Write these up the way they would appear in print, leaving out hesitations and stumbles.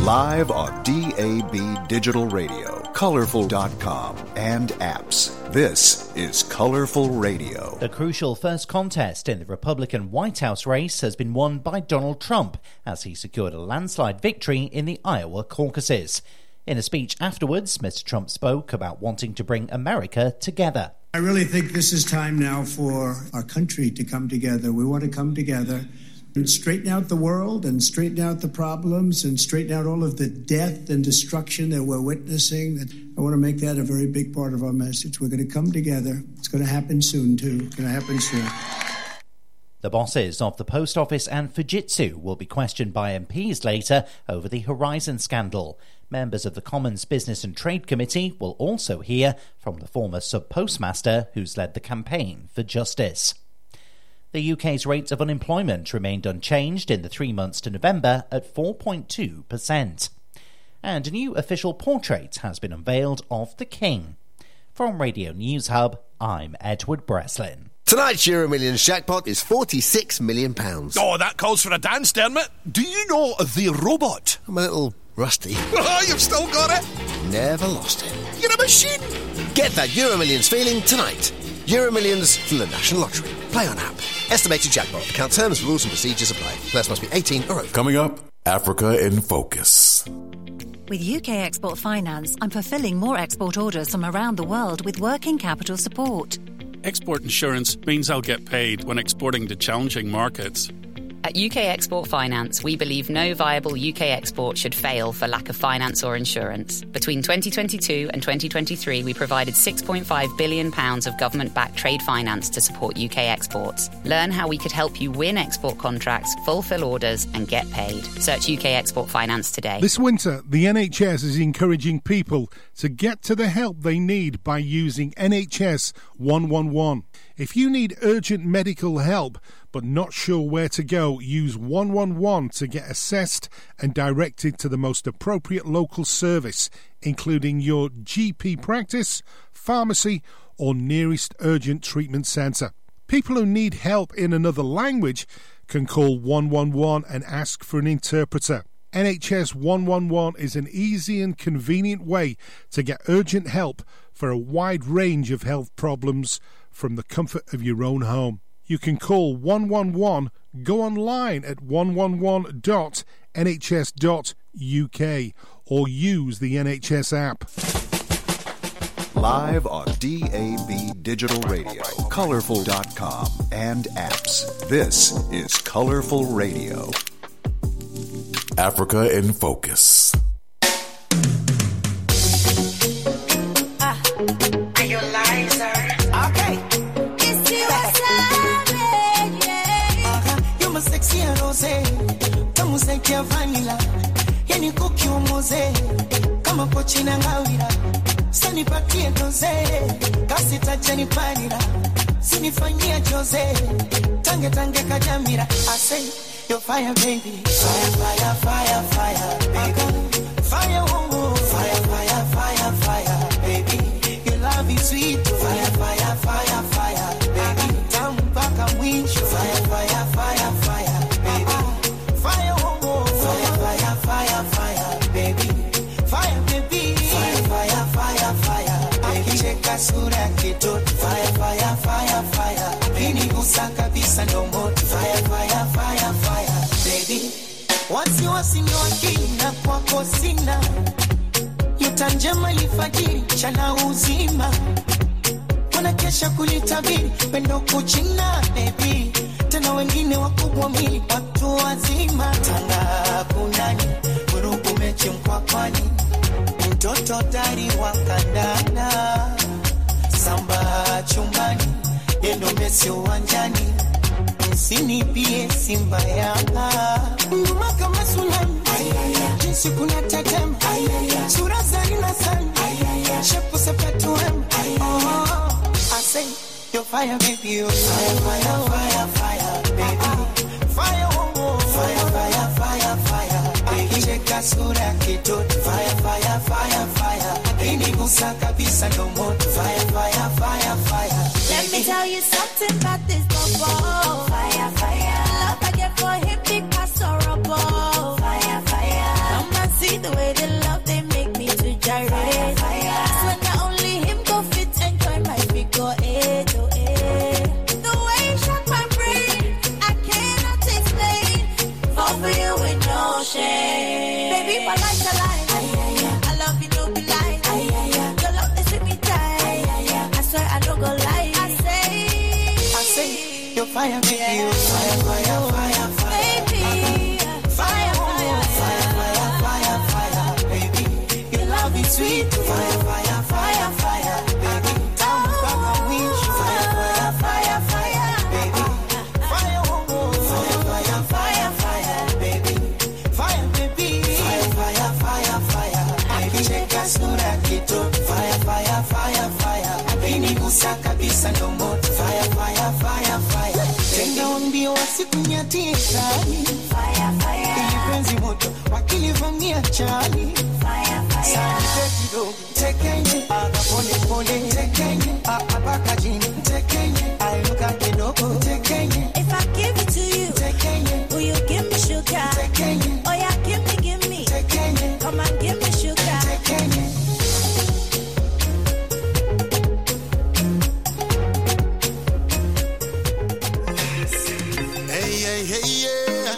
Live on DAB Digital Radio, Colorful.com, and apps. This is Colorful Radio. The crucial first contest in the Republican White House race has been won by Donald Trump as he secured a landslide victory in the Iowa caucuses. In a speech afterwards, Mr. Trump spoke about wanting to bring America together. I really think this is time now for our country to come together. We want to come together and straighten out the world and straighten out the problems and straighten out all of the death and destruction that we're witnessing. I want to make that a very big part of our message. We're going to come together. It's going to happen soon, too. It's going to happen soon. The bosses of the Post Office and Fujitsu will be questioned by MPs later over the Horizon scandal. Members of the Commons Business and Trade Committee will also hear from the former sub-postmaster who's led the campaign for justice. The UK's rate of unemployment remained unchanged in the 3 months to November at 4.2%. And a new official portrait has been unveiled of the King. From Radio News Hub, I'm Edward Breslin. Tonight's Euro Millions jackpot is £46 million. Oh, that calls for a dance, Dermot. Do you know the robot? I'm a little rusty. Oh, you've still got it? Never lost it. You're a machine. Get that Euro Millions feeling tonight. Euro Millions from the National Lottery. Play on app. Estimated jackpot. Account terms, rules and procedures apply. Players must be 18 or over. Coming up, Africa in Focus. With UK Export Finance, I'm fulfilling more export orders from around the world with working capital support. Export insurance means I'll get paid when exporting to challenging markets. At UK Export Finance, we believe no viable UK export should fail for lack of finance or insurance. Between 2022 and 2023, we provided £6.5 billion of government-backed trade finance to support UK exports. Learn how we could help you win export contracts, fulfil orders and get paid. Search UK Export Finance today. This winter, the NHS is encouraging people to get to the help they need by using NHS 111. If you need urgent medical help but not sure where to go, use 111 to get assessed and directed to the most appropriate local service, including your GP practice, pharmacy or nearest urgent treatment centre. People who need help in another language can call 111 and ask for an interpreter. NHS 111 is an easy and convenient way to get urgent help for a wide range of health problems from the comfort of your own home. You can call 111, go online at 111.nhs.uk or use the NHS app. Live on DAB Digital Radio, Colorful.com, and apps. This is Colorful Radio. Africa in Focus. Tamusekia vanilla yani kuki umoze kama pochi na ngawira sani patie doze kasi tajani panira sinifanyia jose tange kajamira I say you're fire baby fire fire fire fire baby fire oh fire fire fire fire baby your love is sweet fire fire fire fire baby tampaka mwisho fire fire fire fire sura kitoto fire fire fire fire pini usaka bisa ndo moto fire fire fire fire baby wasi niwakina kwako sina yutanjema lifajiri chana uzima wanakesha kulitabiri pendo kuchina baby tena wengine wakubwa mili watu wazima tanga kunani vurugu mechi mkwakwani mtoto tari wakandana samba chumbani yendo Messi uwanjani usinipie Simba Yanga ngoma kama tsunami jinsi kuna tatem sura zarina sana shepu sepatu em I say you're fire baby you're fire fire fire fire baby fire oh fire fire fire fire baby cheka sura kitoto fire fire fire fire inigusa kabisa ndo moto fire fire fire fire let me tell you something about this bubble fire fire love I get for him big pass or a ball fire fire come and see lie, I love you, don't be lying. Your love is with me tight. I swear I don't go lie. I say, you're fire, baby. You fire, fire, fire, fire. Baby, fire, fire, fire, fire, fire, fire, baby. Your love is sweet. Fire, fire, fire, fire, baby. Tell me back, I wish. Fire, fire, fire, fire, baby. Fire, fire, fire, fire, fire, baby. Fire, baby. Fire, fire, fire, fire, baby. Cheka sura kito. Fire, fire, fire, fire. Bini gusa kabisa no moto. Fire, fire, fire, fire. Tenga wambia wasikunyatie chani. fire, fire. Ili penzi moto wakilivamia chani. Fire, fire. Sani kidogo tekenye. Aga pole pole tekenye. Apaka jini tekenye. Ainuka kidogo tekenye. If I give it to you, tekenye. will you give me sugar? Tekenye. Oh yeah, give me. Tekenye. Come and give me sugar. Tekenye. Hey, yeah.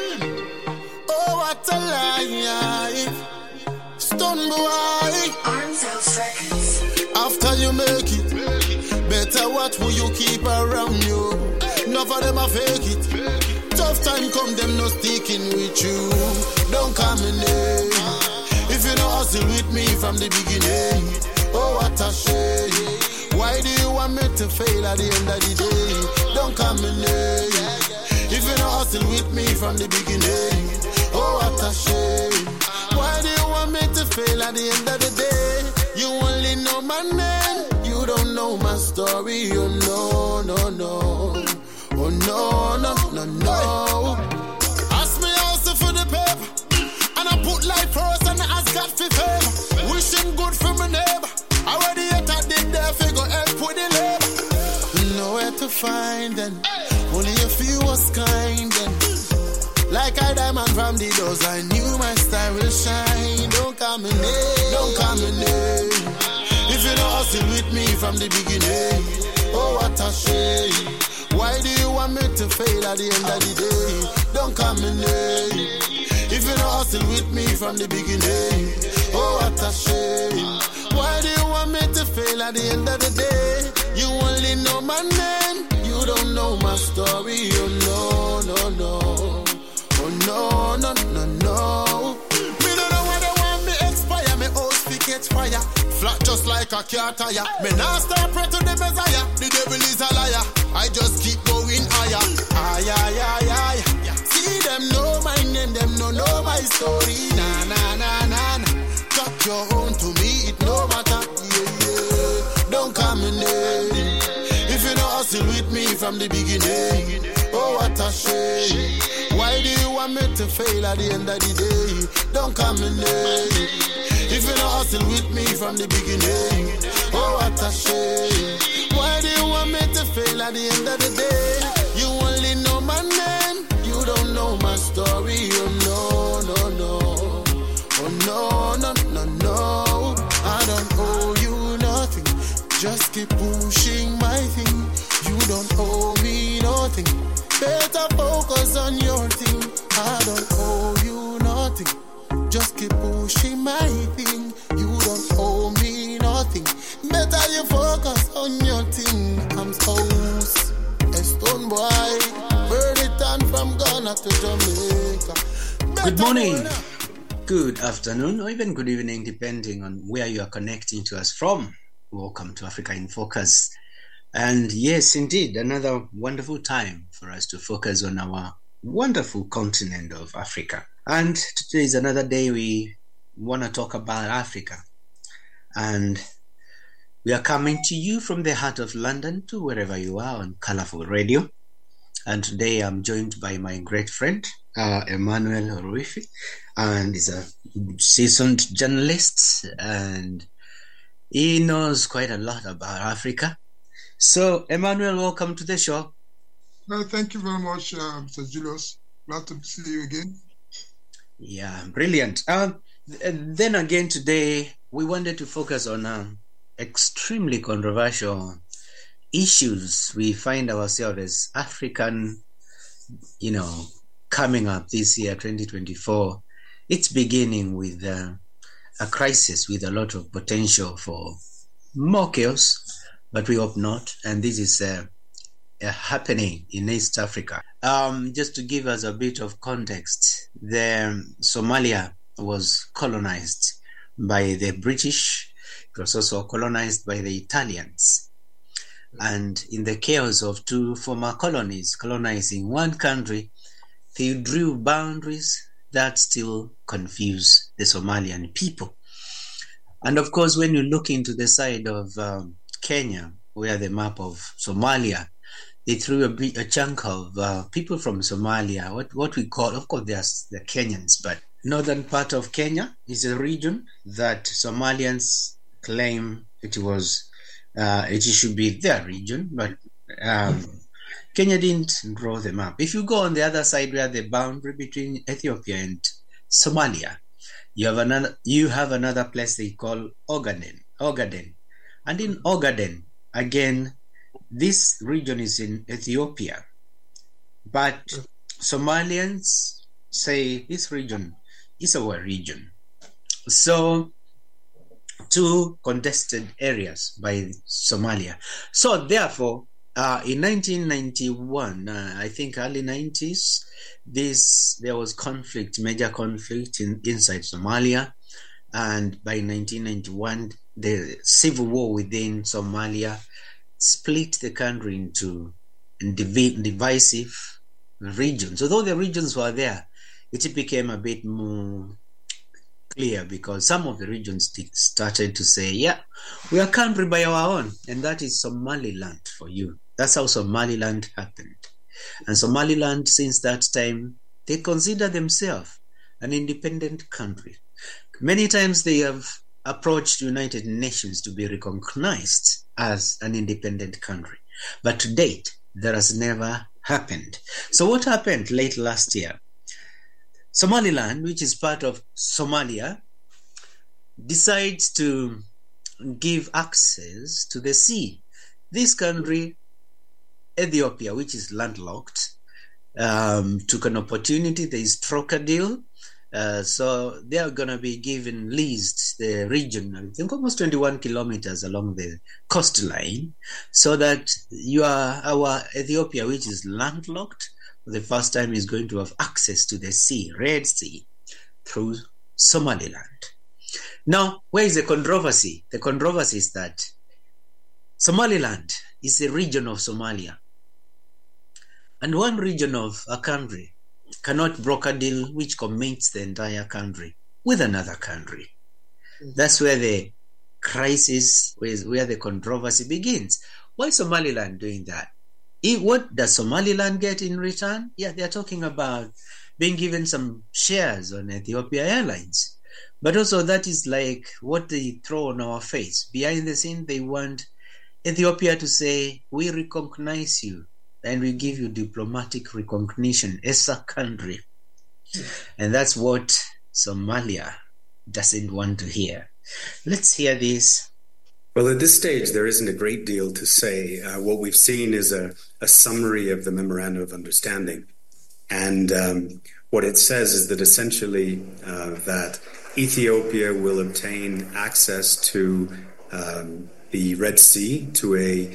Oh, what a life. Stone boy. Arms outstretched. After you make it, better what will you keep around you? Enough of them a fake it. Tough time come, them no sticking with you. Don't come in there. If you don't hustle with me from the beginning, oh, what a shame. Why do you want me to fail at the end of the day? Don't come in there. If you don't hustle with me from the beginning, oh, what a shame. Why do you want me to fail at the end of the day? You only know my name, you don't know my story. Oh, no, no, no. Oh, no, no, no, no. Ask me also for the paper, and I put life first and I ask God for favor. Wishing good for my neighbor. Already I did there, figure help with the labor. Nowhere to find them. Only a few was kind then. Like I diamond from the doors, I knew my star will shine. Don't come in there, don't come in there. If you don't hustle with me from the beginning, oh, what a shame. Why do you want me to fail at the end of the day? Don't come in there. If you don't hustle with me from the beginning, oh, what a shame. Why do you want me to fail at the end of the day? You only know my name, you don't know my story. Oh, no, no, no. Oh, no, no, no, no. Me don't know why they want me expire. Me house fi catch fire. Flat just like a car tire. Me now start pray to the Messiah. The devil is a liar. I just keep going higher. Ay, ay, ay, ay. See them know my name, them no know my story. Na, na, na, na, na. Cut your own to me, it no matter. Yeah, yeah. Don't come in there. If you don't hustle with me from the beginning, oh, what a shame. Why do you want me to fail at the end of the day? Don't come in there. If you don't hustle with me from the beginning, oh, what a shame. Why do you want me to fail at the end of the day? You only know my name, you don't know my story. Oh, no, no, no. Oh, no, no, no, no. I don't owe you nothing. Just keep pushing my thing. You don't owe me nothing. Better focus on your thing. I don't owe you nothing. Just keep pushing my thing. You don't owe me nothing. Better you focus on your thing. I'm house, a stone boy. Burn it on from Ghana to Jamaica. Good morning, good afternoon, or even good evening, depending on where you are connecting to us from. Welcome to Africa in Focus. And yes, indeed, another wonderful time for us to focus on our wonderful continent of Africa. And today is another day we want to talk about Africa. And we are coming to you from the heart of London to wherever you are on Colorful Radio. And today I'm joined by my great friend, Emmanuel Ruifi, and he's a seasoned journalist and he knows quite a lot about Africa. So, Emmanuel, welcome to the show. Well, thank you very much, Mr. Julius. Glad to see you again. Yeah, brilliant. Then again, today, we wanted to focus on extremely controversial issues we find ourselves as African, coming up this year, 2024. it's beginning with a crisis with a lot of potential for more chaos, but we hope not. And this is happening in East Africa. Just to give us a bit of context, Somalia was colonized by the British. It was also colonized by the Italians. And in the chaos of two former colonies colonizing one country, they drew boundaries that still confuse the Somalian people. And of course, when you look into the side of Kenya, where the map of Somalia, they threw a chunk of people from Somalia, what we call, of course, there's the Kenyans, but northern part of Kenya is a region that Somalians claim it should be their region, but Kenya didn't draw the map. If you go on the other side where the boundary between Ethiopia and Somalia, you have another place they call Ogaden. And in Ogaden, again, this region is in Ethiopia, but Somalians say this region is our region. So, two contested areas by Somalia. So therefore, in 1991, I think early 90s, there was major conflict inside Somalia, and by 1991, the civil war within Somalia split the country into divisive regions. Although the regions were there, it became a bit more clear because some of the regions started to say, yeah, we are a country by our own, and that is Somaliland for you. That's how Somaliland happened. And Somaliland, since that time, they consider themselves an independent country. Many times they have approached United Nations to be recognized as an independent country. But to date, that has never happened. So what happened late last year? Somaliland, which is part of Somalia, decides to give access to the sea. This country, Ethiopia, which is landlocked, took an opportunity. They struck a deal. So they are going to be leased the region, I think almost 21 kilometers along the coastline, so that our Ethiopia, which is landlocked, for the first time is going to have access to the sea, Red Sea, through Somaliland. Now, where is the controversy? The controversy is that Somaliland is a region of Somalia. And one region of a country cannot broker a deal which commits the entire country with another country. That's where the crisis, where the controversy begins. Why is Somaliland doing that? What does Somaliland get in return? Yeah, they're talking about being given some shares on Ethiopia Airlines. But also that is like what they throw on our face. Behind the scene, they want Ethiopia to say, we recognize you and we give you diplomatic recognition as a country. And that's what Somalia doesn't want to hear. Let's hear this. Well, at this stage, there isn't a great deal to say. What we've seen is a summary of the Memorandum of Understanding. And what it says is that essentially that Ethiopia will obtain access to the Red Sea, to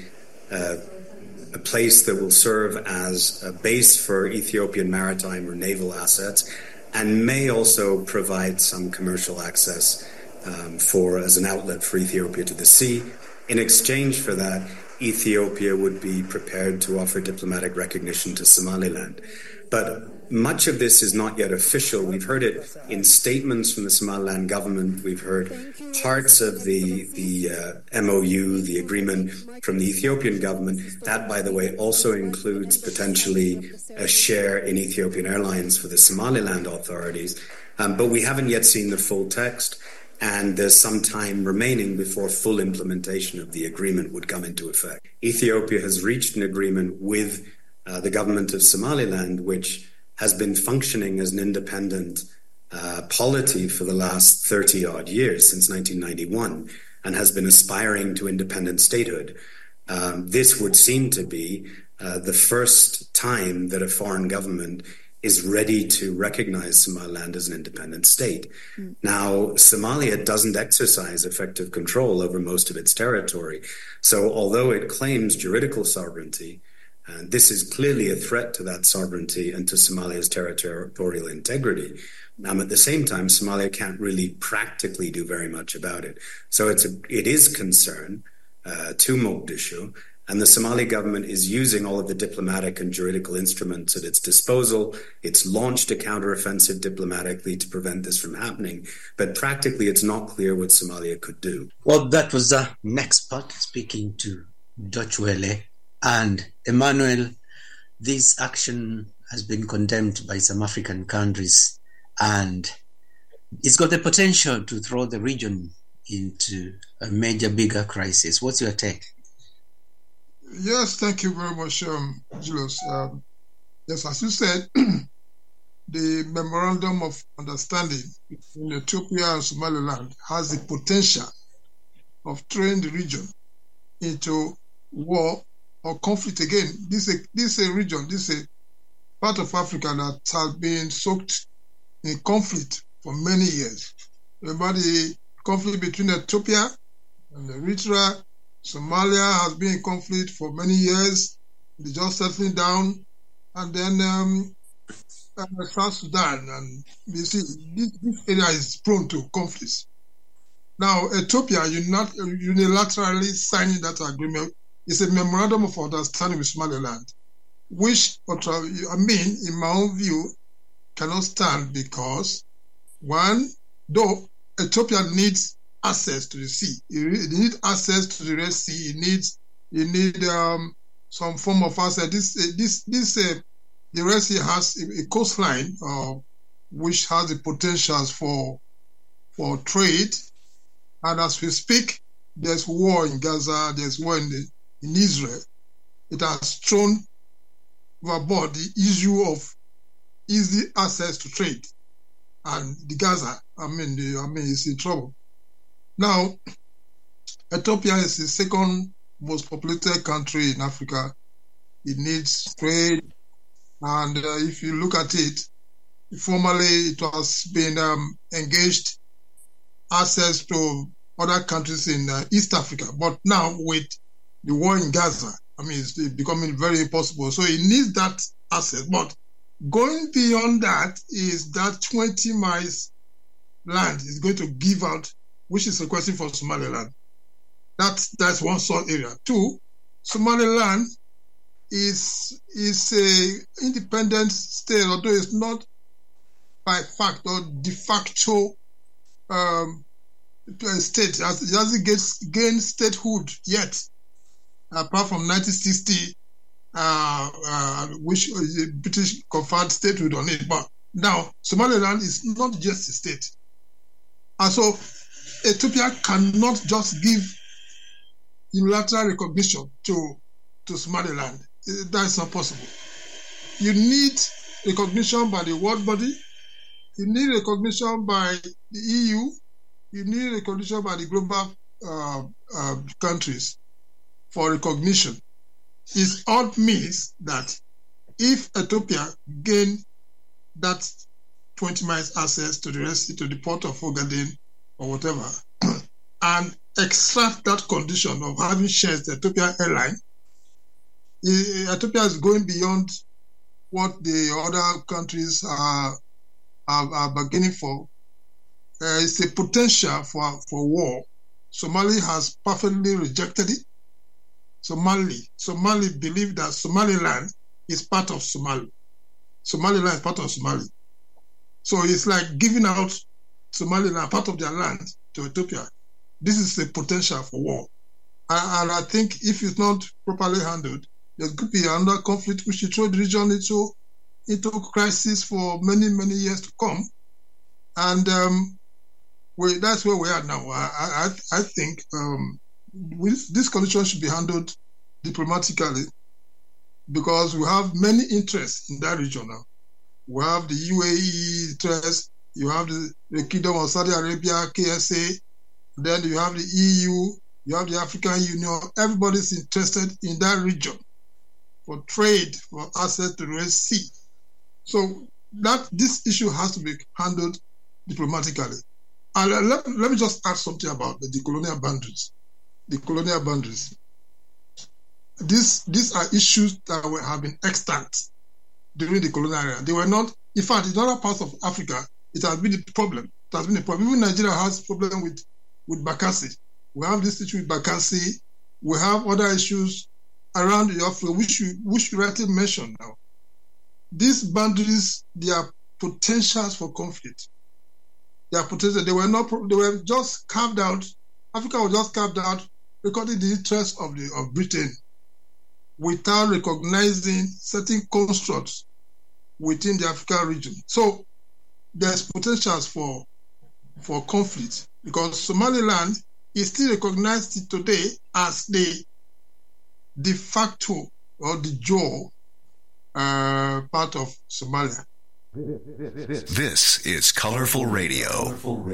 a place that will serve as a base for Ethiopian maritime or naval assets, and may also provide some commercial access as an outlet for Ethiopia to the sea. In exchange for that, Ethiopia would be prepared to offer diplomatic recognition to Somaliland. But much of this is not yet official. We've heard it in statements from the Somaliland government. We've heard parts of the MOU, the agreement from the Ethiopian government. That, by the way, also includes potentially a share in Ethiopian Airlines for the Somaliland authorities. But we haven't yet seen the full text, and there's some time remaining before full implementation of the agreement would come into effect. Ethiopia has reached an agreement with the government of Somaliland, which has been functioning as an independent polity for the last 30-odd years, since 1991, and has been aspiring to independent statehood. This would seem to be the first time that a foreign government is ready to recognize Somaliland as an independent state. Now, Somalia doesn't exercise effective control over most of its territory. So although it claims juridical sovereignty, this is clearly a threat to that sovereignty and to Somalia's territorial integrity. At the same time, Somalia can't really practically do very much about it. So it is concern to Mogadishu, and the Somali government is using all of the diplomatic and juridical instruments at its disposal. It's launched a counteroffensive diplomatically to prevent this from happening, but practically it's not clear what Somalia could do. Well, that was the next part, speaking to Dutch Welle. And Emmanuel, this action has been condemned by some African countries, and it's got the potential to throw the region into a major, bigger crisis. What's your take? Yes, thank you very much, Julius. Yes, as you said, the Memorandum of Understanding between Ethiopia and Somaliland has the potential of throwing the region into war or conflict again. This is a region, this is a part of Africa that has been soaked in conflict for many years. Remember the conflict between Ethiopia and Eritrea. Somalia has been in conflict for many years. They just settling down. And then South Sudan. And you see, this area is prone to conflicts. Now, Ethiopia unilaterally signing that agreement is a memorandum of understanding with Somaliland, which, in my own view, cannot stand because, one, though Ethiopia needs access to the sea, it needs access to the Red Sea, it needs some form of access. The Red Sea has a coastline which has the potentials for trade, and as we speak, there's war in Gaza, there's war in Israel. It has thrown overboard the issue of easy access to trade, and the Gaza, is in trouble. Now, Ethiopia is the second most populated country in Africa. It needs trade, and if you look at it, formerly it has been engaged access to other countries in East Africa, but now with the war in Gaza, it's becoming very impossible. So it needs that access. But going beyond that is that 20 miles land is going to give out, which is requesting for Somaliland. That's one sort area. Two, Somaliland is a independent state, although it's not by fact or de facto state. It hasn't gained statehood yet, apart from 1960, which the British conferred statehood on it. But now, Somaliland is not just a state. And so, Ethiopia cannot just give unilateral recognition to Somaliland. That is not possible. You need recognition by the world body. You need recognition by the EU. You need recognition by the global countries for recognition. It all means that if Ethiopia gain that 20 miles access to the Red Sea, to the port of Ogaden or whatever, and extract that condition of having shares the Ethiopia airline, Ethiopia is going beyond what the other countries are bargaining for. It's a potential for war. Somali has perfectly rejected it. Somali believe that Somaliland is part of Somali. Somaliland is part of Somali. So it's like giving out Somaliland, part of their land, to Ethiopia. This is a potential for war. And I think if it's not properly handled, there could be another conflict which will throw the region into crisis for many, many years to come. And that's where we are now. I think this condition should be handled diplomatically because we have many interests in that region now. We have the UAE interest, you have the Kingdom of Saudi Arabia, KSA, then you have the EU, you have the African Union. Everybody's interested in that region for trade, for access to the Red Sea. So that this issue has to be handled diplomatically. And let me just add something about the colonial boundaries. The colonial boundaries. These are issues that have been extant during the colonial era. They were not, in fact, in other parts of Africa, it has been a problem. It has been a problem. Even Nigeria has a problem with Bakassi. We have this issue with Bakassi. We have other issues around the Africa, which you rightly mentioned now. These boundaries, they are potentials for conflict. They are potential. They were just carved out. Africa was just carved out, recording the interests of Britain, without recognizing certain constructs within the African region. So there's potentials for conflict, because Somaliland is still recognized today as the de facto or de jure part of Somalia. This is Colorful Radio.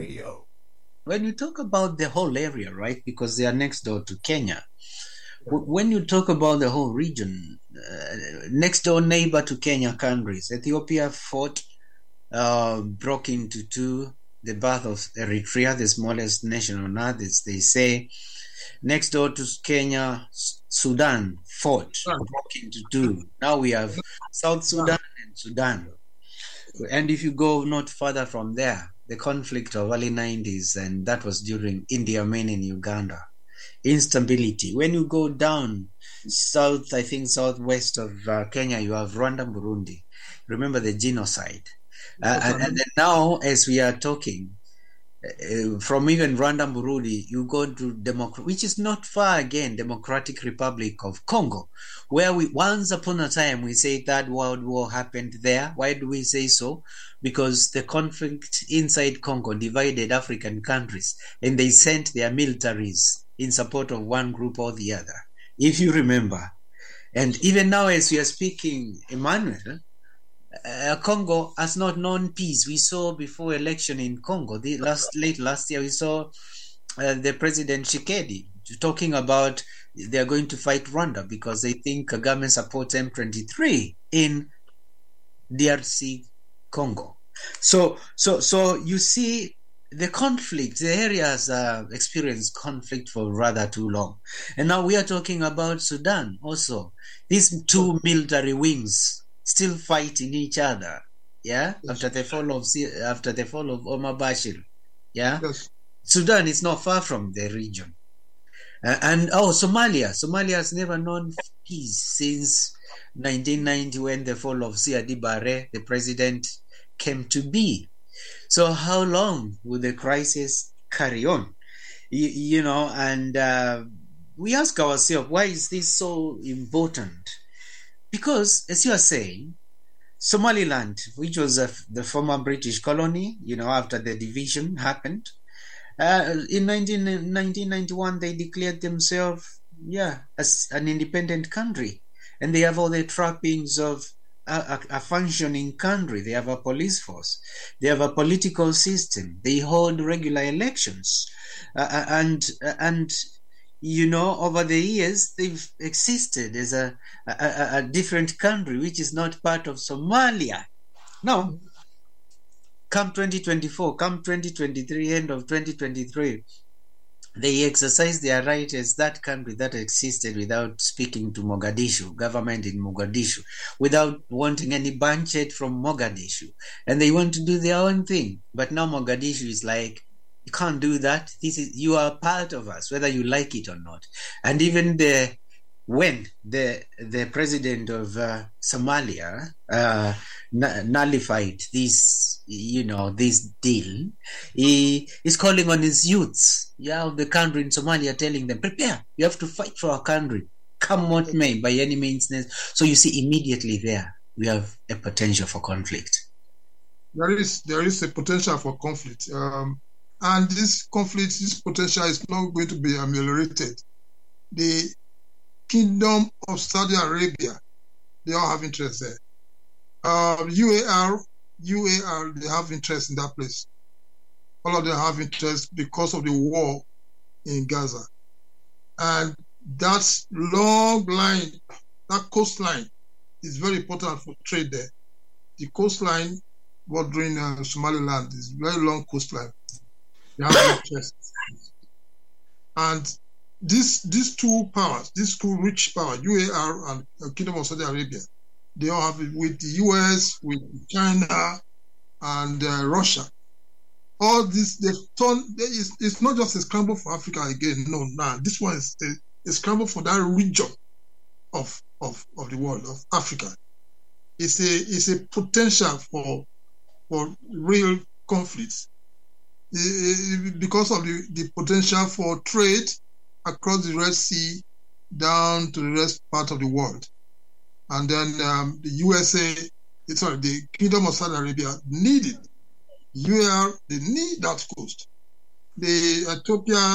When you talk about the whole area, right, because they are next door to Kenya, when you talk about the whole region, next door neighbor to Kenya countries, Ethiopia fought, broke into two, the birth of Eritrea, the smallest nation on earth, as they say. Next door to Kenya, Sudan fought, broke into two. Now we have South Sudan and Sudan. And if you go not further from there, the conflict of early 90s, and that was during Idi Amin in Uganda. Instability. When you go down south, I think southwest of Kenya, you have Rwanda, Burundi. Remember the genocide. And then now, as we are talking, from even Rwanda, Burundi, you go to which is not far again, Democratic Republic of Congo, where once upon a time we say Third World War happened there. Why do we say so? Because the conflict inside Congo divided African countries, and they sent their militaries in support of one group or the other, if you remember. And even now, as we are speaking, Emmanuel, Congo has not known peace. We saw before election in Congo, late last year, we saw the President Tshisekedi talking about they are going to fight Rwanda because they think Kagame supports M23 in DRC Congo. So you see the conflict, the area has experienced conflict for rather too long. And now we are talking about Sudan also. These two military wings still fighting each other, yeah. After the fall of Omar Bashir, yeah. Yes. Sudan is not far from the region, and Somalia has never known peace since 1990 when the fall of Siad Barre, the president, came to be. So how long will the crisis carry on? You know, and we ask ourselves, why is this so important? Because, as you are saying, Somaliland, which was the former British colony, you know, after the division happened, in 1991, they declared themselves, as an independent country. And they have all the trappings of a functioning country. They have a police force. They have a political system. They hold regular elections. And you know, over the years, they've existed as a different country, which is not part of Somalia. Now, come 2024, come 2023, end of 2023, they exercise their right as that country that existed without speaking to Mogadishu, government in Mogadishu, without wanting any budget from Mogadishu. And they want to do their own thing. But now Mogadishu is like, you can't do that. You are part of us, whether you like it or not. And even when the president of Somalia nullified this deal, he is calling on his youths, of the country in Somalia, telling them, prepare, you have to fight for our country, come what may, by any means. So you see, immediately there, we have a potential for conflict. There is a potential for conflict. And this conflict, this potential is not going to be ameliorated. The Kingdom of Saudi Arabia, they all have interest there. UAR, they have interest in that place. All of them have interest because of the war in Gaza. And that long line, that coastline is very important for trade there. The coastline bordering Somaliland. It's very long coastline. They have interest. And these two powers, these two rich powers, UAR and Kingdom of Saudi Arabia, they all have it with the US, with China, and Russia. All this, it's not just a scramble for Africa again. No, this one is a scramble for that region of the world, of Africa. It's a potential for real conflicts because of the potential for trade across the Red Sea down to the rest part of the world. And then the Kingdom of Saudi Arabia needed UAR, they need that coast. Ethiopia,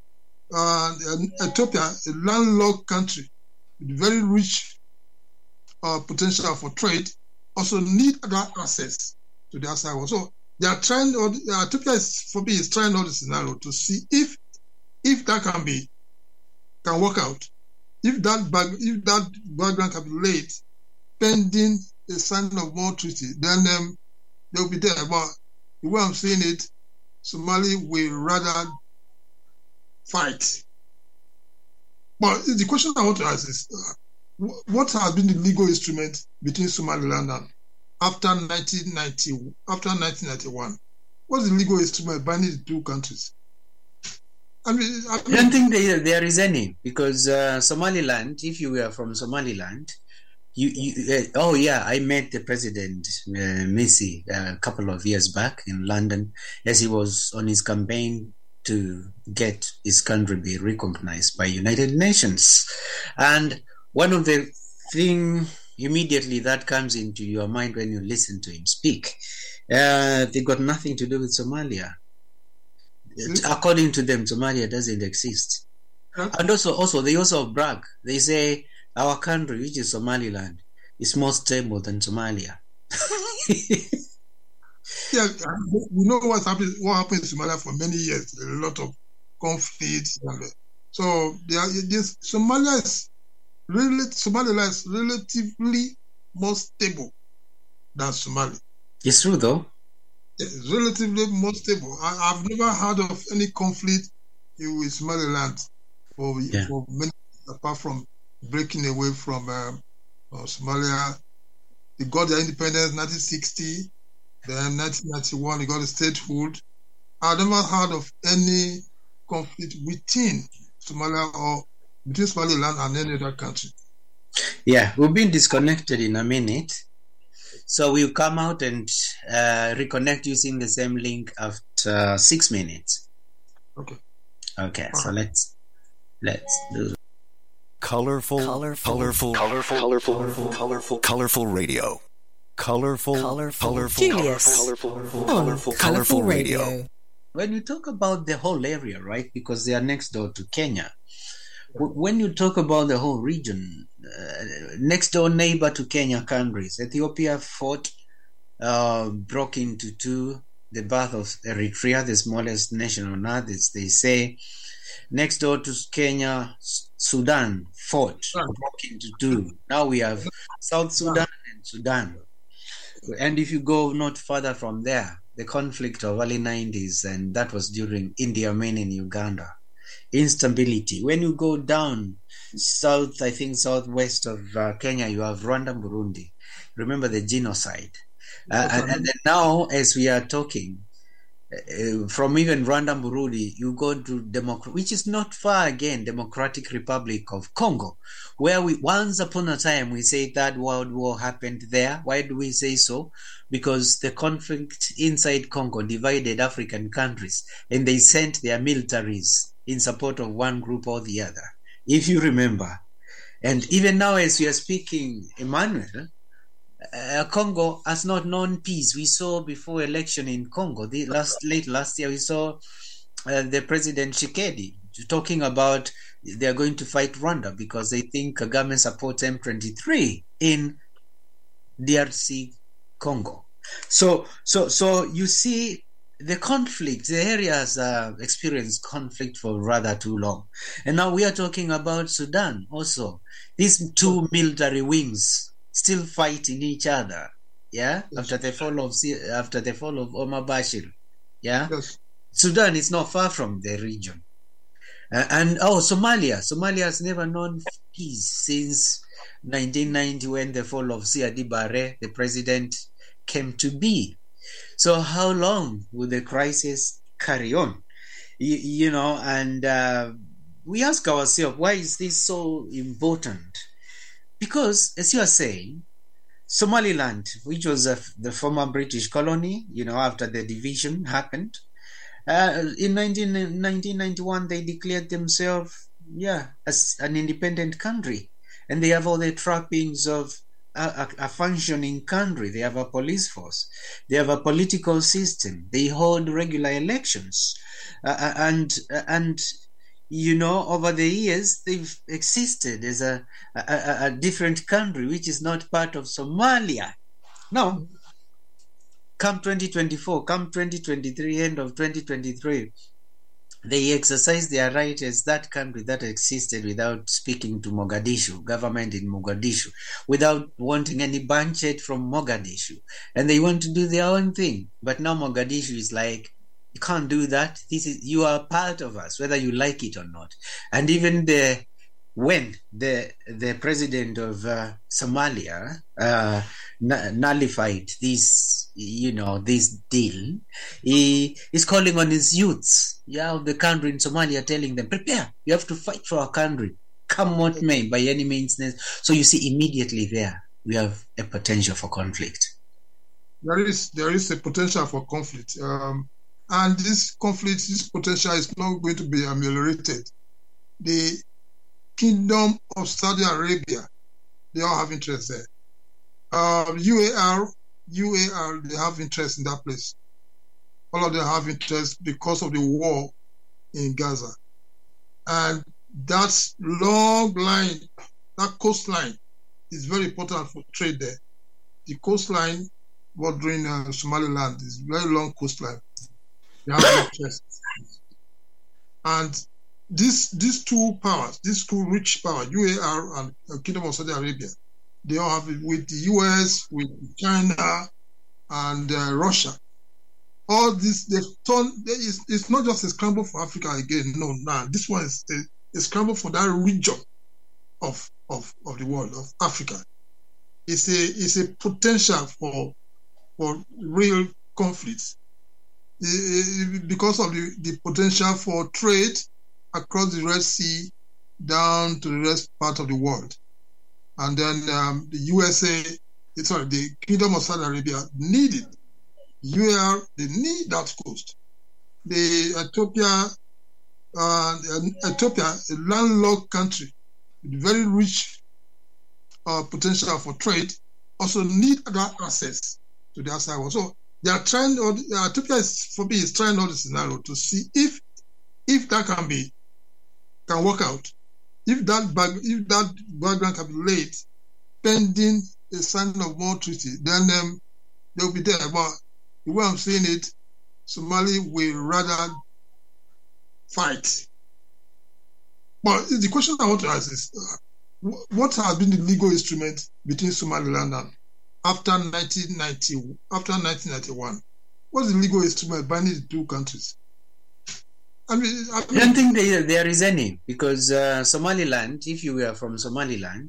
a landlocked country with very rich potential for trade, also need that access to the outside world. So they are trying. Ethiopia is trying all the scenario to see if that can work out. If that background can be laid, pending a signing of more treaty, then they'll be there. But the way I'm seeing it, Somali will rather fight. But the question I want to ask is, what has been the legal instrument between Somaliland and after 1991? What's the legal instrument binding the two countries? I don't think there is any, because Somaliland, if you were from Somaliland, I met the president, Messi, a couple of years back in London, as he was on his campaign to get his country be recognized by United Nations. And one of the things immediately that comes into your mind when you listen to him speak, they got nothing to do with Somalia. According to them, Somalia doesn't exist. And also they also brag. They say our country, which is Somaliland, is more stable than Somalia. Yeah, we know what happened in Somalia for many years. There are a lot of conflicts. So Somaliland is relatively more stable than Somalia. It's true, though. It's relatively more stable. I've never heard of any conflict with Somaliland for many, apart from breaking away from Somalia. They got their independence in 1960. Then 1991, they got a statehood. I've never heard of any conflict within Somalia or between Somaliland and any other country. Yeah, we've been disconnected in a minute. So we'll come out and reconnect using the same link after 6 minutes. Okay. Okay, so let's do Colorful radio. Colorful radio. When you talk about the whole area, right, because they are next door to Kenya, when you talk about the whole region, next door neighbor to Kenya countries, Ethiopia fought, broke into two, the birth of Eritrea, the smallest nation on earth, as they say. Next door to Kenya, Sudan fought, broke into two. Now we have South Sudan and Sudan. And if you go not further from there, the conflict of early 90s, and that was during Idi Amin in Uganda. Instability. When you go down south, I think southwest of Kenya, you have Rwanda, Burundi. Remember the genocide. And then now, as we are talking, from even Rwanda, Burundi, you go to which is not far again, Democratic Republic of Congo, where once upon a time we say that World War happened there. Why do we say so? Because the conflict inside Congo divided African countries, and they sent their militaries in support of one group or the other, if you remember. And even now, as we are speaking, Emmanuel, Congo has not known peace. We saw before election in Congo, late last year, we saw the President Tshisekedi talking about they are going to fight Rwanda because they think Kagame supports M23 in DRC Congo. So you see the conflict, the areas experienced conflict for rather too long. And now we are talking about Sudan also. These two military wings still fighting each other. yeah, after the fall of Omar Bashir, yeah, Sudan is not far from the region, and Somalia has never known peace since 1990 when the fall of Siad Barre, the president, came to be. So how long will the crisis carry on? And we ask ourselves, why is this so important? Because, as you are saying, Somaliland, which was the former British colony, after the division happened, in 1991, they declared themselves, as an independent country. And they have all the trappings of a functioning country. They have a police force. They have a political system. They hold regular elections. And over the years, they've existed as a different country, which is not part of Somalia. Now, come 2024, come 2023, end of 2023, they exercise their right as that country that existed without speaking to Mogadishu, government in Mogadishu, without wanting any budget from Mogadishu. And they want to do their own thing. But now Mogadishu is like, you can't do that. You are part of us, whether you like it or not. And even when the president of Somalia nullified this deal, he is calling on his youths, of the country in Somalia, telling them, prepare, you have to fight for our country, come what may, by any means. So you see, immediately there, we have a potential for conflict. There is a potential for conflict. And this conflict, this potential is not going to be ameliorated. The Kingdom of Saudi Arabia, they all have interest there. UAR, they have interest in that place. All of them have interest because of the war in Gaza. And that long line, that coastline, is very important for trade there. The coastline bordering Somaliland is a very long coastline. They have interest. And these two powers, these two rich powers, UAR and Kingdom of Saudi Arabia, they all have it with the US, with China, and Russia. All this, they've turned, it's not just a scramble for Africa again. No, this one is a scramble for that region of the world, of Africa. It's a potential for real conflicts because of the potential for trade across the Red Sea down to the rest part of the world. And then the Kingdom of Saudi Arabia need it. They need that coast. Ethiopia, a landlocked country with very rich potential for trade, also need that access to the outside world. So they are trying. Ethiopia is trying all the scenario to see if that can work out. If that background can be laid, pending a signing of more treaty, then they'll be there. But the way I'm saying it, Somali will rather fight. But the question I want to ask is, what has been the legal instrument between Somaliland and after 1991? What's the legal instrument binding the two countries? I don't think there is any, because Somaliland, if you were from Somaliland,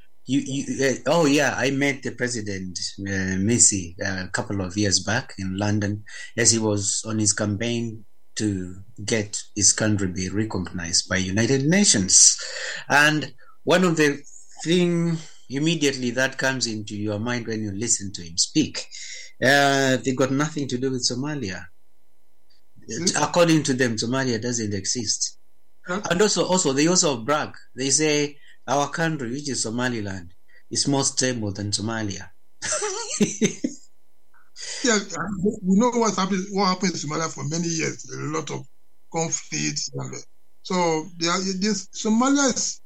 I met the president, Messi, a couple of years back in London, as he was on his campaign to get his country be recognized by United Nations. And one of the things immediately that comes into your mind when you listen to him speak, they got nothing to do with Somalia. According to them, Somalia doesn't exist. And also they also brag. They say our country, which is Somaliland, is more stable than Somalia. Yeah, we know what happened in Somalia for many years. There are a lot of conflicts. So Somaliland is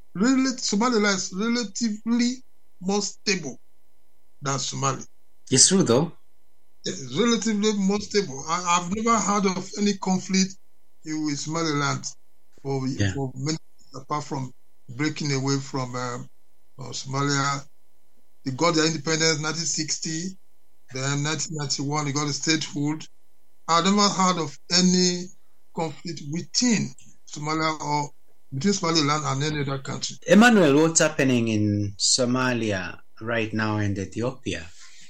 relatively more stable than Somalia. It's true, though. It's relatively more stable. I've never heard of any conflict with Somaliland for many, apart from breaking away from Somalia. They got their independence in 1960. Then 1991, he got a statehood. I never heard of any conflict within Somalia or between Somaliland and any other country. Emmanuel, what's happening in Somalia right now and Ethiopia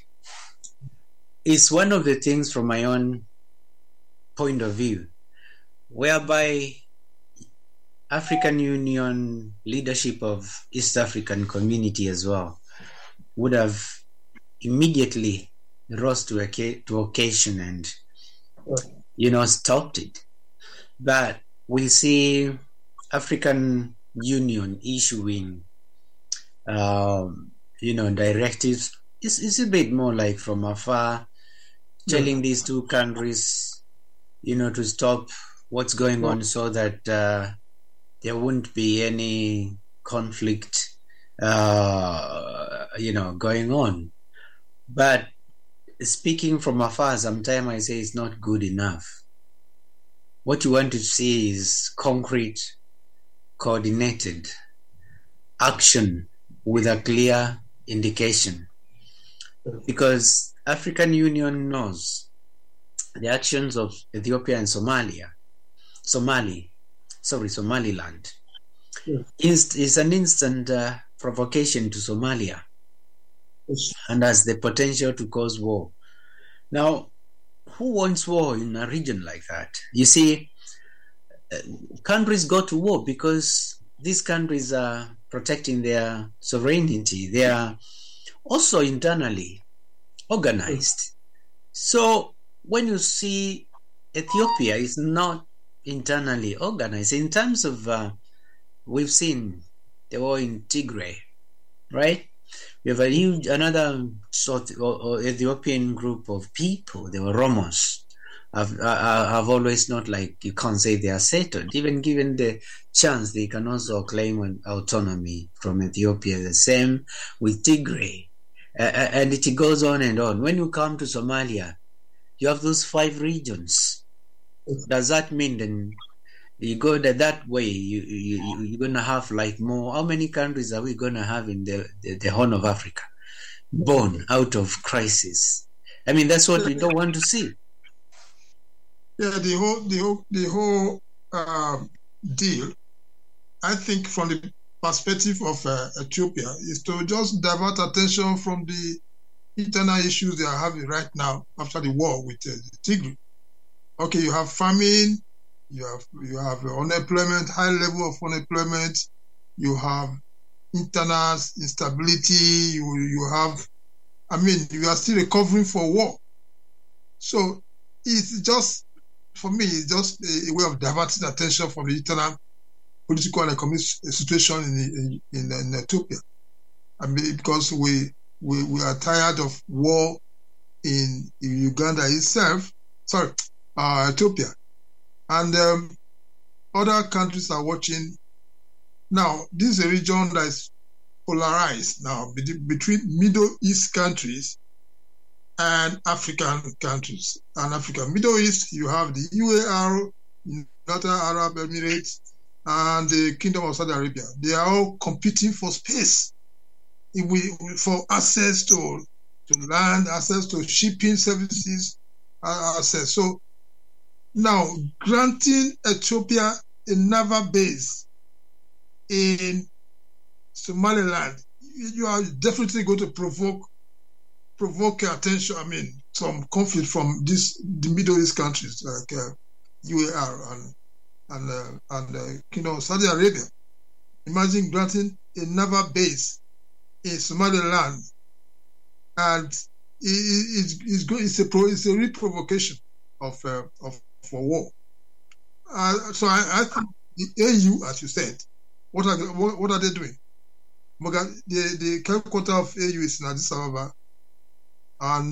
is one of the things from my own point of view, whereby African Union leadership of East African Community as well would have immediately rose to occasion and stopped it. But we see African Union issuing directives. It's a bit more like from afar, telling these two countries to stop what's going on so that there won't be any conflict going on. But speaking from afar, sometimes I say it's not good enough. What you want to see is concrete, coordinated action with a clear indication. Because African Union knows the actions of Ethiopia and Somaliland is an instant provocation to Somalia and has the potential to cause war. Now, who wants war in a region like that? You see, countries go to war because these countries are protecting their sovereignty. They are also internally organized. So when you see Ethiopia is not internally organized in terms of we've seen the war in Tigray, right? We have another sort or Ethiopian group of people. They were Romos. I've always not like you can't say they are settled. Even given the chance, they can also claim autonomy from Ethiopia. The same with Tigray, and it goes on and on. When you come to Somalia, you have those 5 regions. Does that mean then you go that way? You're gonna have like more. How many countries are we gonna have in the Horn of Africa, born out of crisis? I mean, that's what we don't want to see. Yeah, the whole deal, I think, from the perspective of Ethiopia, is to just divert attention from the internal issues they are having right now after the war with Tigray. Okay, you have famine, you have unemployment, high level of unemployment, you have internal instability, you have, you are still recovering for war. So it's just, for me, it's just a way of diverting attention from the internal political and economic situation in Ethiopia. Because we are tired of war in Uganda itself, Ethiopia. And other countries are watching. Now, this is a region that is polarized now between Middle East countries and African countries. And Africa, Middle East, you have the UAR, United Arab Emirates, and the Kingdom of Saudi Arabia. They are all competing for space, for access to land, access to shipping services, access. So now, granting Ethiopia a naval base in Somaliland, you are definitely going to provoke attention. Some conflict from the Middle East countries like UAR and Saudi Arabia. Imagine granting a naval base in Somaliland, and it's a real provocation for war. So I think the AU, as you said, what are they doing? The headquarters of AU is in Addis Ababa, and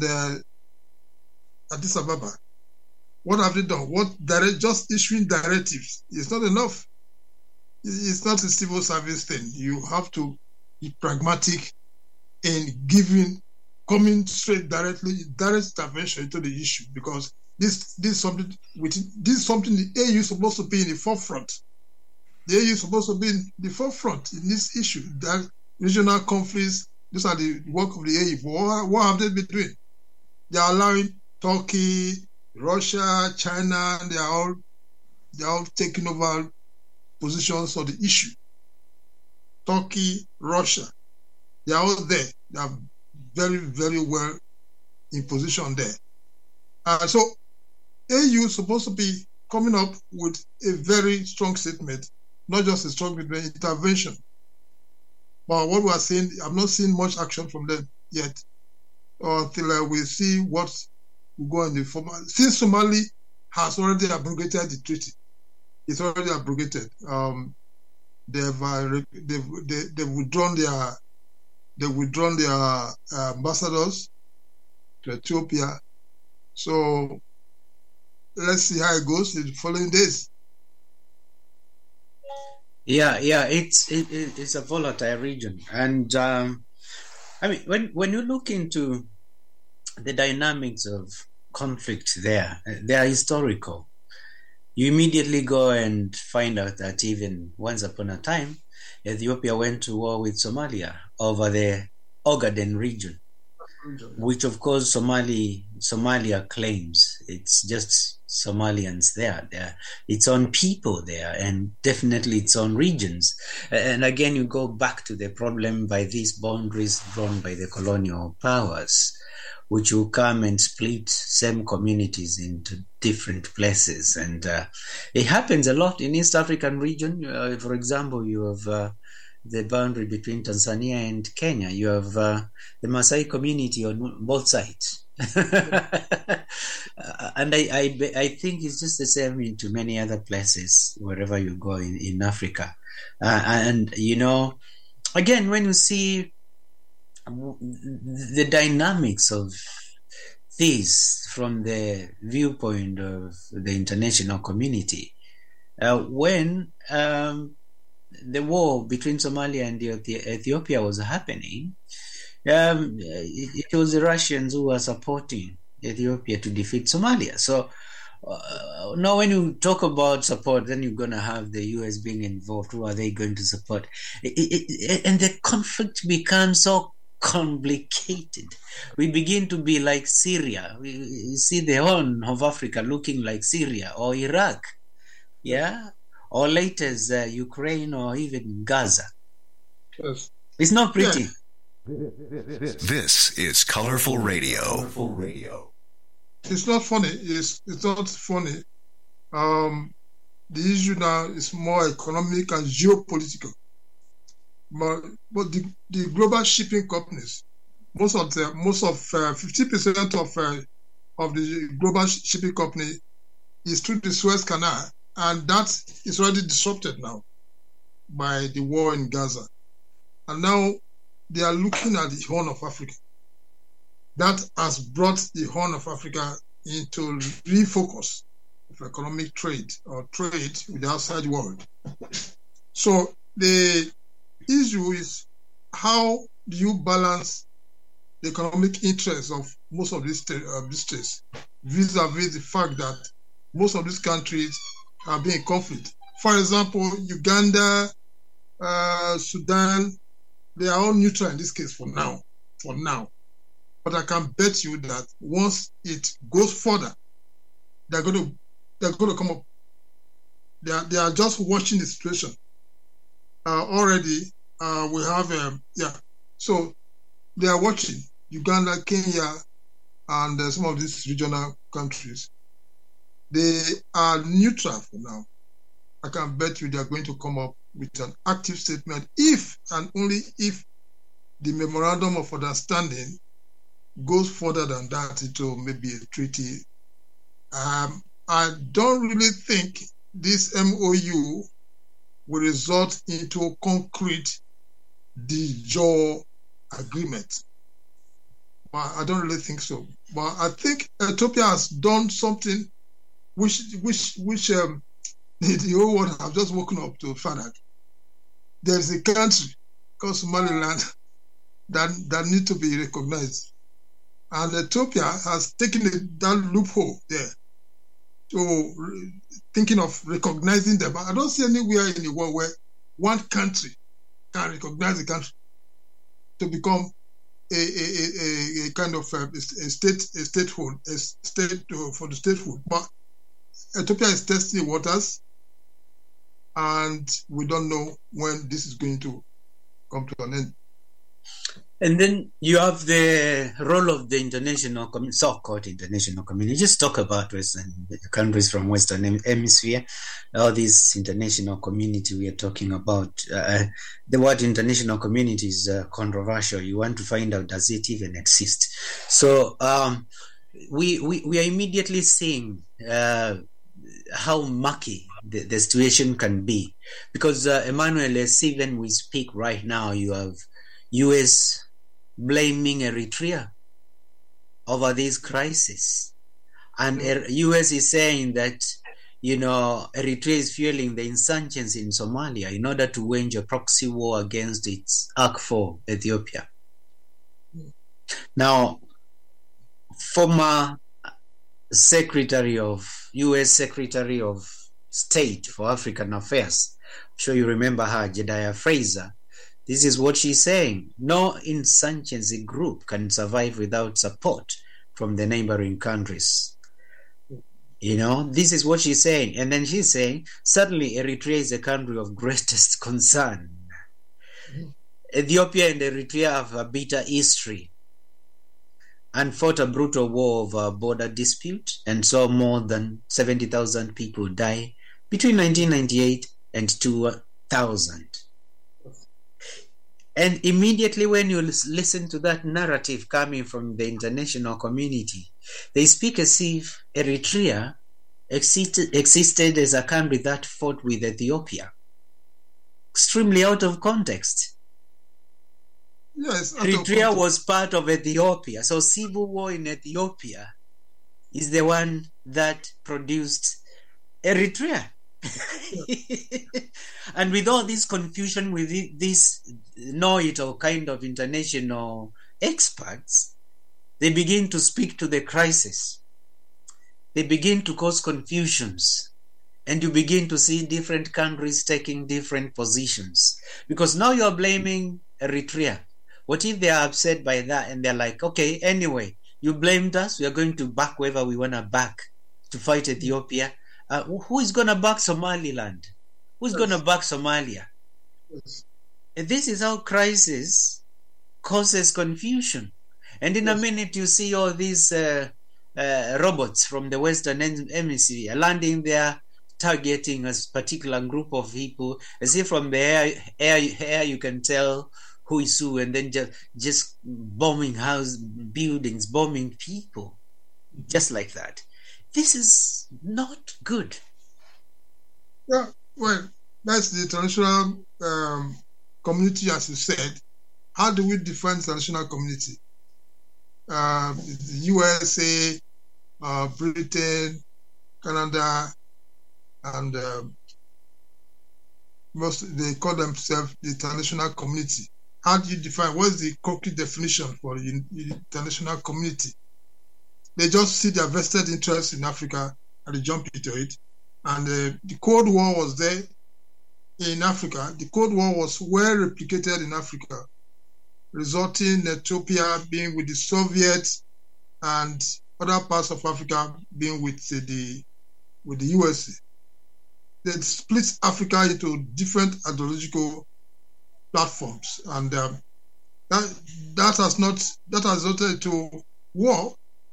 Addis Ababa. What have they done? Just issuing directives is not enough. It's not a civil service thing. You have to be pragmatic in coming straight direct intervention into the issue, because this is something the AU is supposed to be in the forefront. The AU is supposed to be in the forefront in this issue. That regional conflicts, these are the work of the AU. But what have they been doing? They are allowing Turkey, Russia, China, they are all taking over positions on the issue. Turkey, Russia, they are all there. They are very, very well in position there. So AU is supposed to be coming up with a very strong statement, not just a strong intervention. But what we are seeing, I'm not seeing much action from them yet, until we see what will go in the form. Since Somali has already abrogated the treaty, it's already abrogated. They've withdrawn their ambassadors to Ethiopia. So let's see how it goes in the following days. Yeah, it's a volatile region, and I mean, when you look into the dynamics of conflict there, they are historical. You immediately go and find out that even once upon a time, Ethiopia went to war with Somalia over the Ogaden region, which of course Somalia claims it's just Somalians there, its own people there, and definitely its own regions. And again, you go back to the problem by these boundaries drawn by the colonial powers, which will come and split same communities into different places. And it happens a lot in East African region. For example, you have the boundary between Tanzania and Kenya. You have the Maasai community on both sides. And I think it's just the same into many other places wherever you go in Africa. And, you know, again, when you see the dynamics of this from the viewpoint of the international community, when the war between Somalia and Ethiopia was happening, it was the Russians who were supporting Ethiopia to defeat Somalia. So now when you talk about support, then you're going to have the US being involved. Who are they going to support? And the conflict becomes so complicated. We begin to be like Syria. We see the Horn of Africa looking like Syria or Iraq, yeah, or later Ukraine or even Gaza. Yes. It's not pretty. Yeah. This is Colorful Radio. It's not funny. It's not funny. The issue now is more economic and geopolitical. But the global shipping companies, most of 50% of the global shipping company is through the Suez Canal, and that is already disrupted now by the war in Gaza. And now they are looking at the Horn of Africa. That has brought the Horn of Africa into refocus of economic trade or trade with the outside world. So the issue is, how do you balance the economic interests of most of these states vis-a-vis the fact that most of these countries are being in conflict? For example, Uganda, Sudan, they are all neutral in this case for now. But I can bet you that once it goes further, they're going to come up. They are just watching the situation. Already, we have so they are watching Uganda, Kenya, and some of these regional countries. They are neutral for now. I can bet you they are going to come up with an active statement if and only if the memorandum of understanding goes further than that into maybe a treaty. I don't really think this MOU will result into a concrete de jure agreement. But I don't really think so. But I think Ethiopia has done something which the whole world have just woken up to find out. There's a country called Somaliland that need to be recognized. And Ethiopia has taken that loophole there. So thinking of recognizing them. I don't see anywhere in the world where one country can recognize the country to become a kind of a statehood for the statehood. But Ethiopia is testing the waters, and we don't know when this is going to come to an end. And then you have the role of the international, so-called international community. Just talk about Western countries from Western Hemisphere. All this international community we are talking about. The word international community is controversial. You want to find out, does it even exist? So we are immediately seeing how murky the situation can be. Because Emmanuel, as even we speak right now, you have US blaming Eritrea over this crisis, and US is saying that Eritrea is fueling the insurgency in Somalia in order to wage a proxy war against its ARC4 Ethiopia. Now, former US Secretary of State for African Affairs, I'm sure you remember her, Jedediah Fraser. This is what she's saying. No insurgency group can survive without support from the neighboring countries. This is what she's saying. And then she's saying, certainly Eritrea is a country of greatest concern. Ethiopia and Eritrea have a bitter history and fought a brutal war over a border dispute and saw more than 70,000 people die between 1998 and 2000. And immediately when you listen to that narrative coming from the international community, they speak as if Eritrea existed as a country that fought with Ethiopia. Extremely out of context. Yes, Eritrea was part of Ethiopia. So civil war in Ethiopia is the one that produced Eritrea. And with all this confusion, with this know-it-all kind of international experts, they begin to speak to the crisis. They begin to cause confusions. And you begin to see different countries taking different positions. Because now you are blaming Eritrea. What if they are upset by that and they're like, okay, anyway, you blamed us, we are going to back whoever we want to back to fight Ethiopia. Who is going to back Somaliland? Who's going to back Somalia? And this is how crisis causes confusion. And in a minute you see all these robots from the Western Hemisphere landing there, targeting a particular group of people, as if from the air you can tell who is who, and then just bombing buildings, bombing people, just like that. This is not good. Yeah, well, that's the international community, as you said. How do we define the international community? The USA, Britain, Canada, and they call themselves the international community. How do you define? What is the concrete definition for the international community? They just see their vested interest in Africa and they jump into it. And the Cold War was there in Africa. The Cold War was well replicated in Africa, resulting in Ethiopia being with the Soviets and other parts of Africa being with the USA. They split Africa into different ideological platforms, and that has resulted into war,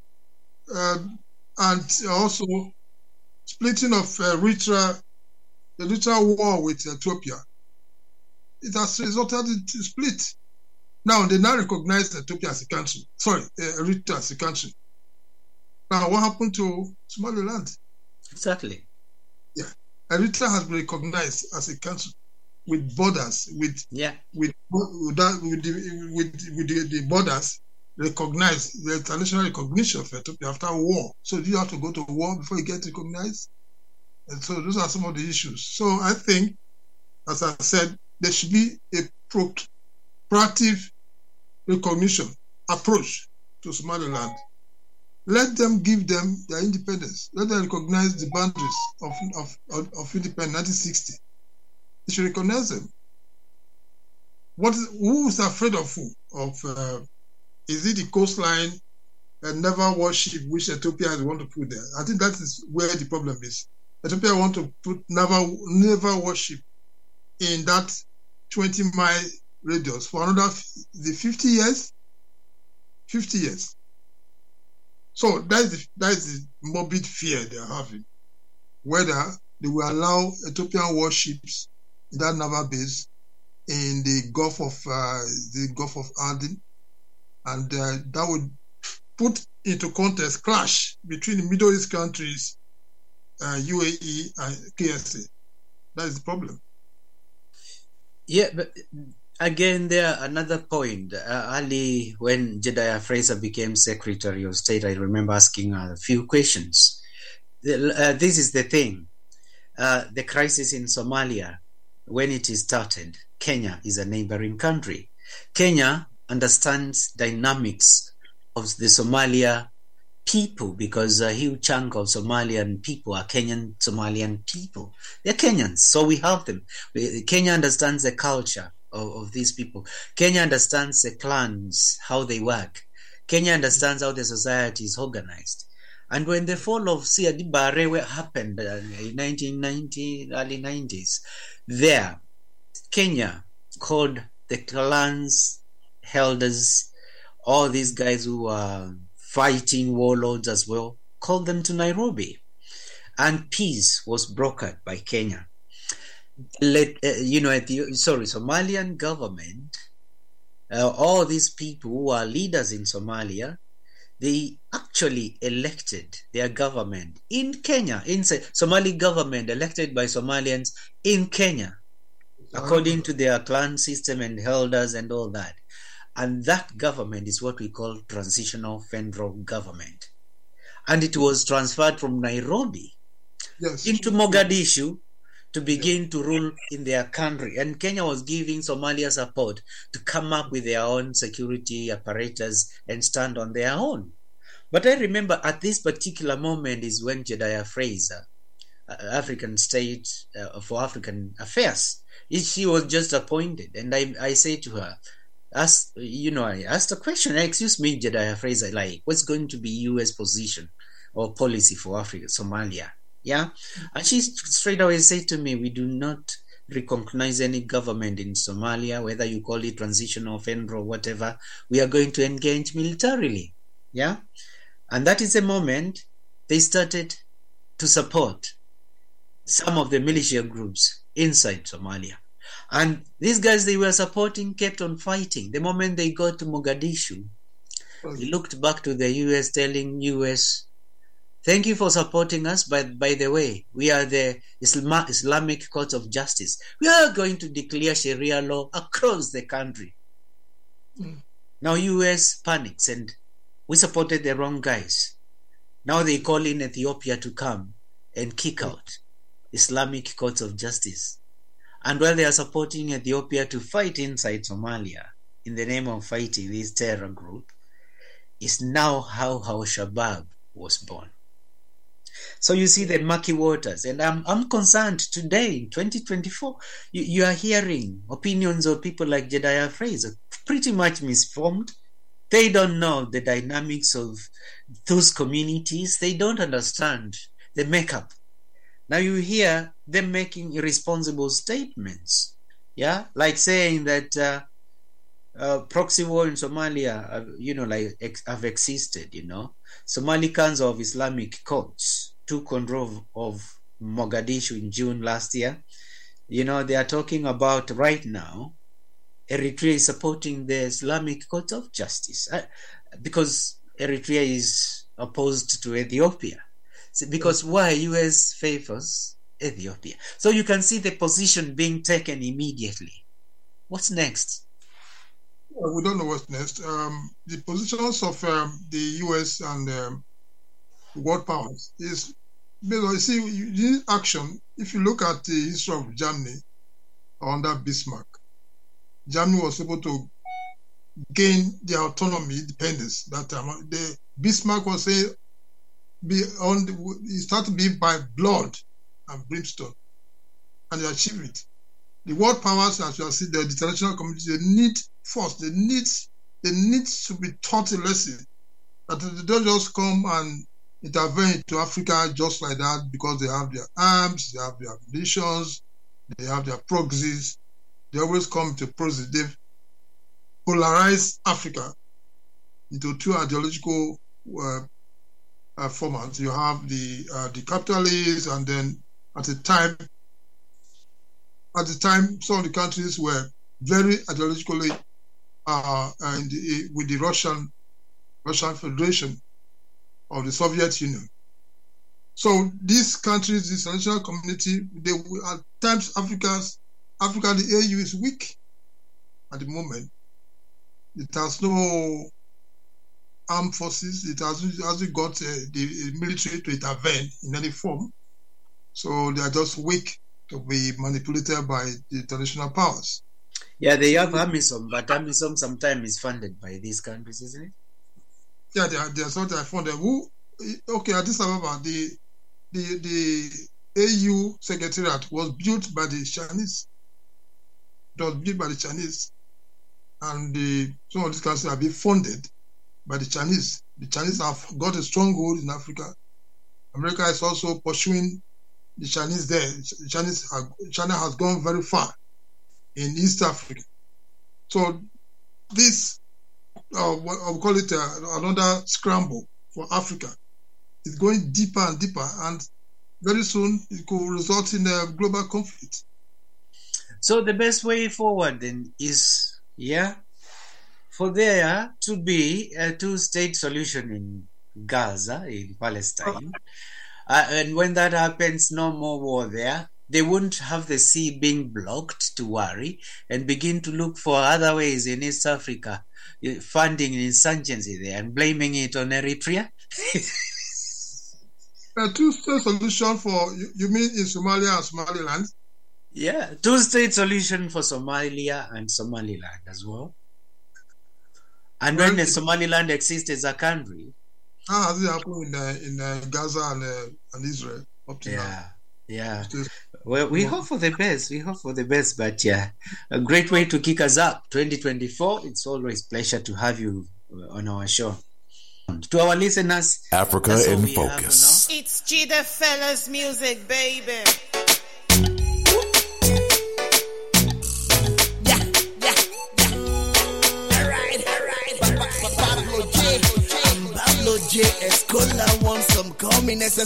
and also splitting of Eritrea, the Eritrea war with Ethiopia. It has resulted in split. Now they now recognize Ethiopia as a country. Eritrea as a country. Now what happened to Somaliland? Exactly. Yeah, Eritrea has been recognized as a country with borders, with the borders recognized, the international recognition of Ethiopia after war. So do you have to go to war before you get recognized? And so those are some of the issues. So I think, as I said, there should be a proactive recognition approach to Somaliland. Let them give them their independence. Let them recognize the boundaries of independence 1960. They should recognize them. Who is afraid of who? Of Is it the coastline and never warship which Ethiopia want to put there? I think that is where the problem is. Ethiopia want to put never warship in that 20-mile radius for another 50 years. 50 years. So that's the morbid fear they are having, whether they will allow Ethiopian warships in that naval base in the Gulf of Aden, and that would put into context clash between the Middle East countries, UAE and KSA. That is the problem. Yeah, but again, there another point. Early, when Jedediah Fraser became Secretary of State, I remember asking a few questions. This is the thing. The crisis in Somalia, when it is started, Kenya is a neighboring country. Kenya understands dynamics of the Somalia people because a huge chunk of Somalian people are Kenyan Somalian people. They're Kenyans, so we have them. Kenya understands the culture of these people. Kenya understands the clans, how they work. Kenya understands how the society is organized. And when the fall of Siad Barre happened in 1990, early 90s, there, Kenya called the clans, elders, all these guys who are fighting warlords as well, called them to Nairobi. And peace was brokered by Kenya. Somalian government, all these people who are leaders in Somalia, they actually elected their government in Kenya, Somali government elected by Somalians in Kenya, according to their clan system and elders and all that. And that government is what we call transitional federal government. And it was transferred from Nairobi into Mogadishu to begin to rule in their country. And Kenya was giving Somalia support to come up with their own security apparatus and stand on their own. But I remember at this particular moment is when Jedediah Fraser, African State for African Affairs, she was just appointed. And I say to her, I asked a question, excuse me, Jedediah Fraser, like, what's going to be U.S. position or policy for Africa, Somalia? Yeah. And she straight away said to me, we do not recognize any government in Somalia, whether you call it transitional, federal, whatever. We are going to engage militarily. Yeah. And that is the moment they started to support some of the militia groups inside Somalia. And these guys they were supporting kept on fighting. The moment they got to Mogadishu, they looked back to the US telling US, thank you for supporting us, but by the way, we are the Islamic Court of Justice. We are going to declare Sharia law across the country. Now US panics and we supported the wrong guys. Now they call in Ethiopia to come and kick out Islamic Courts of Justice. And while they are supporting Ethiopia to fight inside Somalia in the name of fighting this terror group, is now how Al-Shabaab was born. So you see the murky waters, and I'm concerned today in 2024. You are hearing opinions of people like Jedediah Fraser, pretty much misformed. They don't know the dynamics of those communities. They don't understand the makeup. Now you hear them making irresponsible statements, yeah, like saying that proxy war in Somalia, have existed. Somali Council of Islamic Courts took control of Mogadishu in June last year. They are talking about right now Eritrea is supporting the Islamic Court of Justice because Eritrea is opposed to Ethiopia. Because why? US favors Ethiopia. So you can see the position being taken immediately. What's next? We don't know what's next. The positions of the US and world powers is, you see, you need action. If you look at the history of Germany under Bismarck, Germany was able to gain their autonomy, independence that time. The Bismarck was saying, it started to be by blood and brimstone, and they achieved it. The world powers, as you see, the international community, they need force, they need they need to be taught a lesson that they don't just come and intervene into Africa just like that because they have their arms, they have their ambitions, they have their proxies. They always come to proxies. They've polarized Africa into two ideological formats. You have the capitalists, and then at the time, some of the countries were very ideologically with the Russian Federation of the Soviet Union. So these countries, this international community, at times Africa, the AU is weak at the moment. It has no armed forces. It hasn't got the military to intervene in any form. So they are just weak to be manipulated by the international powers. Yeah, they have AMISOM, but AMISOM sometimes is funded by these countries, isn't it? Yeah, they are sometimes funded. Addis Ababa, the AU Secretariat was built by the Chinese. It was built by the Chinese. And some of these countries have been funded by the Chinese. The Chinese have got a stronghold in Africa. America is also pursuing the Chinese there. China has gone very far in East Africa. So this, I'll call it another scramble for Africa. It's going deeper and deeper, and very soon it could result in a global conflict. So the best way forward then is, for there to be a two-state solution in Gaza, in Palestine. And when that happens, no more war there. They won't have the sea being blocked to worry and begin to look for other ways in East Africa, funding insurgency there and blaming it on Eritrea. A two-state solution for, you mean in Somalia and Somaliland? Yeah, two-state solution for Somalia and Somaliland as well. And when the Somaliland exists as a country. How has it happened in Gaza and Israel up to now? Yeah. Well, we hope for the best. But a great way to kick us up. 2024, it's always a pleasure to have you on our show. To our listeners, Africa in Focus. It's G the Fellas music, baby. Pablo J. Escola wants some coming as a